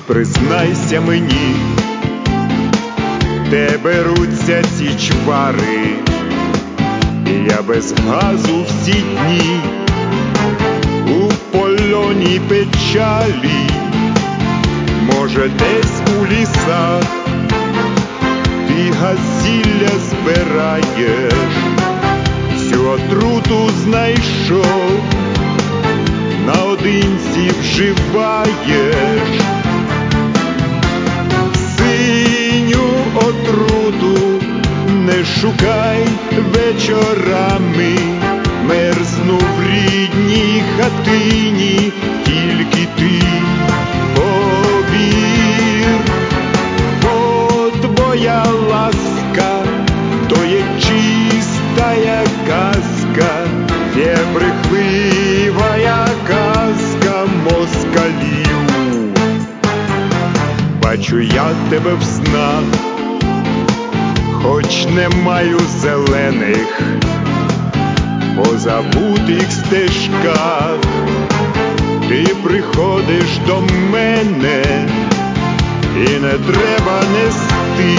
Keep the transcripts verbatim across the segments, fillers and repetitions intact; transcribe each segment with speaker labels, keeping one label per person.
Speaker 1: Признайся мені, де беруться ці чвари, і я без газу всі дні у полоні печалі. Може, десь у лісах ти газілля збираєш, всю отруту знайшов, наодинці вживаєш. Синю отруту не шукай вечорами, мерзну в рідній хатині тільки ти. Повір, бо твоя ласка то є чистая казка, не брехливая казка москалів. Бачу я тебе в снах, хоч не маю зелених, по забутих стежках ти приходиш до мене, і не треба нести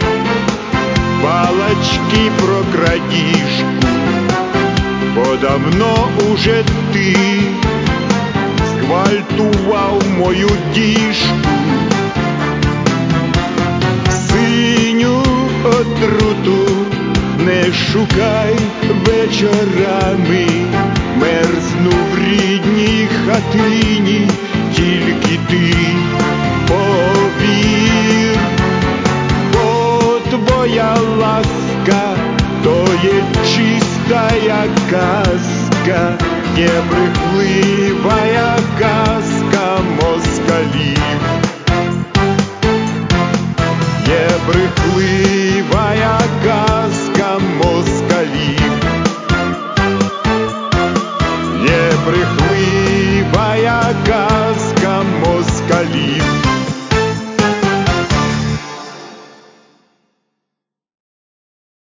Speaker 1: палачки про крадіжку, бо давно уже ти зґвалтував мою діжку. Синю отруту не шукай вечорами, мерзну в рідній хатині тільки ти. Повір, бо твоя ласка то є чистая казка, не брехливая казка.